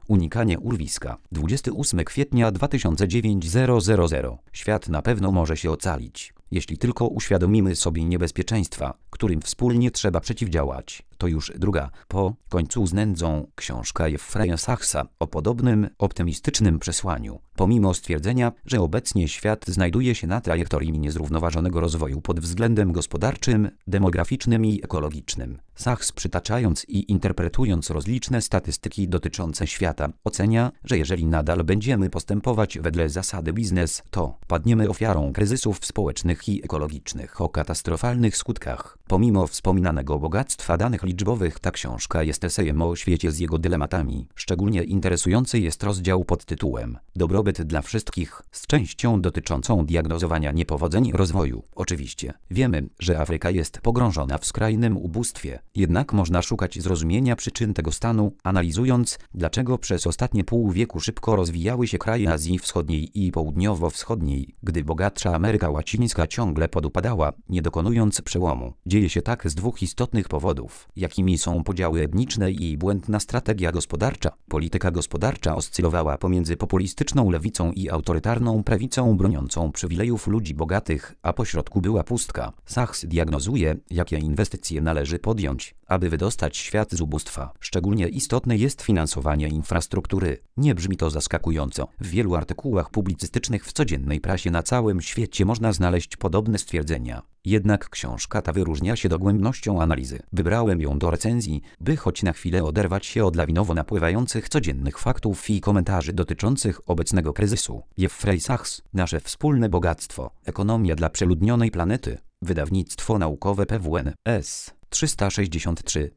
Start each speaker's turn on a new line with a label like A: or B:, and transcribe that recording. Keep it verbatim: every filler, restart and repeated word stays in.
A: Unikanie urwiska. dwudziestego ósmego kwietnia dwa tysiące dziewiątego. Świat na pewno może się ocalić, jeśli tylko uświadomimy sobie niebezpieczeństwa, którym wspólnie trzeba przeciwdziałać. To już druga, po końcu z nędzą, książka Jeffreya Sachsa o podobnym, optymistycznym przesłaniu. Pomimo stwierdzenia, że obecnie świat znajduje się na trajektorii niezrównoważonego rozwoju pod względem gospodarczym, demograficznym i ekologicznym, Sachs, przytaczając i interpretując rozliczne statystyki dotyczące świata, ocenia, że jeżeli nadal będziemy postępować wedle zasady biznes, to padniemy ofiarą kryzysów społecznych i ekologicznych o katastrofalnych skutkach. Pomimo wspominanego bogactwa danych liczbowych, ta książka jest esejem o świecie z jego dylematami. Szczególnie interesujący jest rozdział pod tytułem Dobrobyt dla wszystkich, z częścią dotyczącą diagnozowania niepowodzeń rozwoju. Oczywiście, wiemy, że Afryka jest pogrążona w skrajnym ubóstwie, jednak można szukać zrozumienia przyczyn tego stanu, analizując, dlaczego przez ostatnie pół wieku szybko rozwijały się kraje Azji Wschodniej i Południowo-Wschodniej, gdy bogatsza Ameryka Łacińska ciągle podupadała, nie dokonując przełomu. Dzieje się tak z dwóch istotnych powodów, jakimi są podziały etniczne i błędna strategia gospodarcza. Polityka gospodarcza oscylowała pomiędzy populistyczną lewicą i autorytarną prawicą broniącą przywilejów ludzi bogatych, a pośrodku była pustka. Sachs diagnozuje, jakie inwestycje należy podjąć, aby wydostać świat z ubóstwa. Szczególnie istotne jest finansowanie infrastruktury. Nie brzmi to zaskakująco. W wielu artykułach publicystycznych w codziennej prasie na całym świecie można znaleźć podobne stwierdzenia. Jednak książka ta wyróżnia się dogłębnością analizy. Wybrałem ją do recenzji, by choć na chwilę oderwać się od lawinowo napływających codziennych faktów i komentarzy dotyczących obecnego kryzysu. Jeffrey Sachs, Nasze wspólne bogactwo. Ekonomia dla przeludnionej planety. Wydawnictwo naukowe P W N S trzysta sześćdziesiąt trzy.